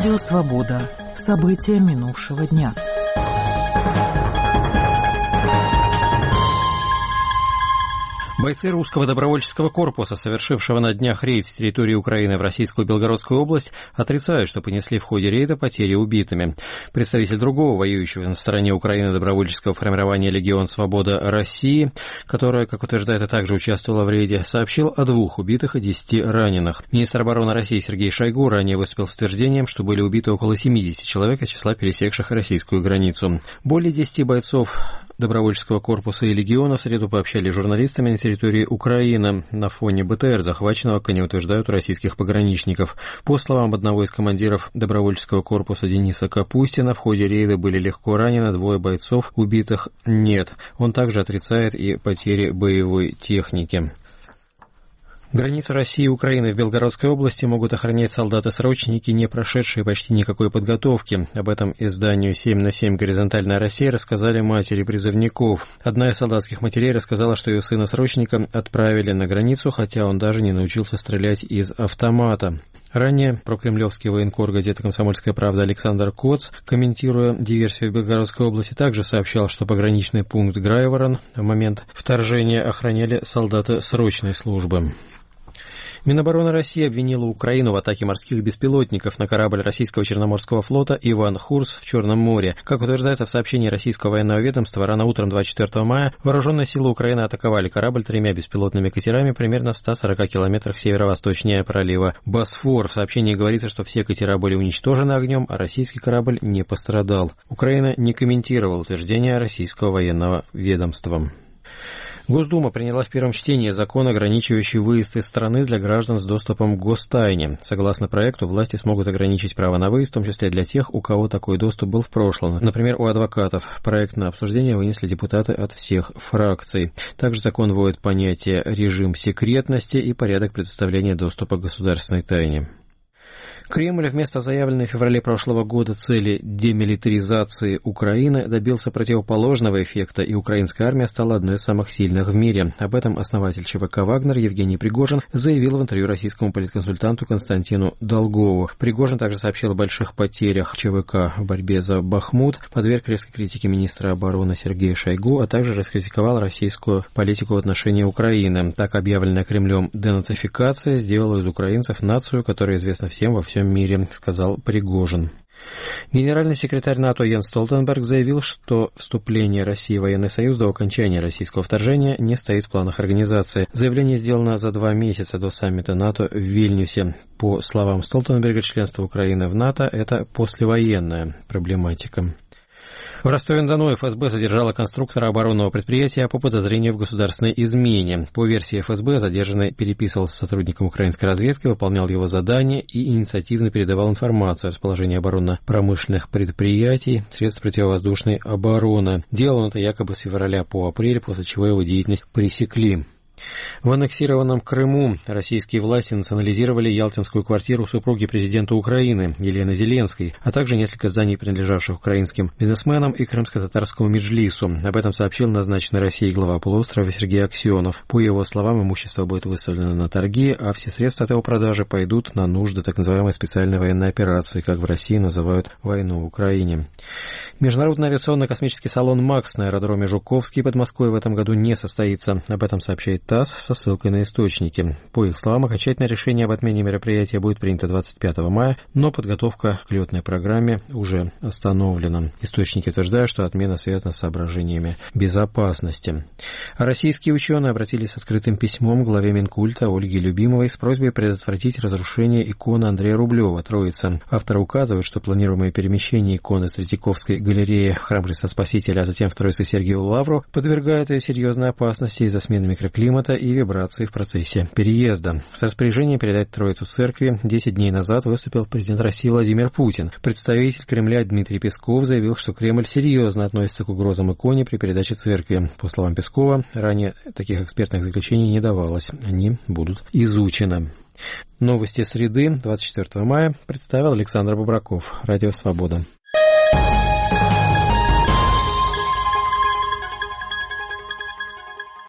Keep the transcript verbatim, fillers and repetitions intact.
Радио «Свобода». События минувшего дня. Бойцы русского добровольческого корпуса, совершившего на днях рейд с территории Украины в Российскую Белгородскую область, отрицают, что понесли в ходе рейда потери убитыми. Представитель другого воюющего на стороне Украины добровольческого формирования «Легион Свобода России», которое, как утверждает, и также участвовало в рейде, сообщил о двух убитых и десяти раненых. Министр обороны России Сергей Шойгу ранее выступил с утверждением, что были убиты около семидесяти человек из числа пересекших российскую границу. Более десяти бойцов добровольческого корпуса и легиона в среду пообщались с журналистами на территории Украины на фоне БТР, захваченного, как они утверждают, у российских пограничников. По словам одного из командиров добровольческого корпуса Дениса Капустина, в ходе рейда были легко ранены, двое бойцов, убитых нет. Он также отрицает и потери боевой техники. Границу России и Украины в Белгородской области могут охранять солдаты-срочники, не прошедшие почти никакой подготовки. Об этом изданию семь на семь «Горизонтальная Россия» рассказали матери призывников. Одна из солдатских матерей рассказала, что ее сына-срочника отправили на границу, хотя он даже не научился стрелять из автомата. Ранее прокремлевский военкор газеты «Комсомольская правда» Александр Коц, комментируя диверсию в Белгородской области, также сообщал, что пограничный пункт Грайворон в момент вторжения охраняли солдаты срочной службы. Минобороны России обвинила Украину в атаке морских беспилотников на корабль российского Черноморского флота «Иван Хурс» в Черном море. Как утверждается в сообщении российского военного ведомства, рано утром двадцать четвёртого мая вооруженные силы Украины атаковали корабль тремя беспилотными катерами примерно в ста сорока километрах северо-восточнее пролива Босфор. В сообщении говорится, что все катера были уничтожены огнем, а российский корабль не пострадал. Украина не комментировала утверждения российского военного ведомства. Госдума приняла в первом чтении закон, ограничивающий выезд из страны для граждан с доступом к гостайне. Согласно проекту, власти смогут ограничить право на выезд, в том числе для тех, у кого такой доступ был в прошлом. Например, у адвокатов. Проект на обсуждение вынесли депутаты от всех фракций. Также закон вводит понятие «режим секретности» и порядок предоставления доступа к государственной тайне. Кремль вместо заявленной в феврале прошлого года цели демилитаризации Украины добился противоположного эффекта, и украинская армия стала одной из самых сильных в мире. Об этом основатель ЧВК «Вагнер» Евгений Пригожин заявил в интервью российскому политконсультанту Константину Долгову. Пригожин также сообщил о больших потерях ЧВК в борьбе за Бахмут, подверг резкой критике министра обороны Сергея Шойгу, а также раскритиковал российскую политику в отношении Украины. Так объявленная Кремлем денацификация сделала из украинцев нацию, которая известна всем во всем мире, сказал Пригожин. Генеральный секретарь НАТО Йенс Столтенберг заявил, что вступление России в военный союз до окончания российского вторжения не стоит в планах организации. Заявление сделано за два месяца до саммита НАТО в Вильнюсе. По словам Столтенберга, членство Украины в НАТО – это послевоенная проблематика. В Ростове-на-Дону эф эс бэ задержала конструктора оборонного предприятия по подозрению в государственной измене. По версии эф эс бэ, задержанный переписывался с сотрудником украинской разведки, выполнял его задания и инициативно передавал информацию о расположении оборонно-промышленных предприятий, средств противовоздушной обороны. Делал он это якобы с февраля по апрель, после чего его деятельность пресекли. В аннексированном Крыму российские власти национализировали ялтинскую квартиру супруги президента Украины Елены Зеленской, а также несколько зданий, принадлежавших украинским бизнесменам и крымско-татарскому меджлису. Об этом сообщил назначенный Россией глава полуострова Сергей Аксенов. По его словам, имущество будет выставлено на торги, а все средства от его продажи пойдут на нужды так называемой специальной военной операции, как в России называют войну в Украине. Международный авиационно-космический салон «МАКС» на аэродроме Жуковский под Москвой в этом году не состоится. Об этом сообщает ТАСС со ссылкой на источники. По их словам, окончательное решение об отмене мероприятия будет принято двадцать пятого мая, но подготовка к летной программе уже остановлена. Источники утверждают, что отмена связана с соображениями безопасности. Российские ученые обратились с открытым письмом к главе Минкульта Ольге Любимовой с просьбой предотвратить разрушение иконы Андрея Рублева «Троица». Авторы указывают, что планируемое перемещение иконы с Третьяковской галереи в храм Христа Спасителя, а затем в Троице-Сергиеву Лавру подвергает ее серьезной опасности из-за смены микроклимата и вибрации в процессе переезда. С распоряжением передать Троицу церкви десять дней назад выступил президент России Владимир Путин. Представитель Кремля Дмитрий Песков заявил, что Кремль серьезно относится к угрозам иконе при передаче церкви. По словам Пескова, ранее таких экспертных заключений не давалось. Они будут изучены. Новости среды двадцать четвёртого мая представил Александр Бобраков. Радио «Свобода».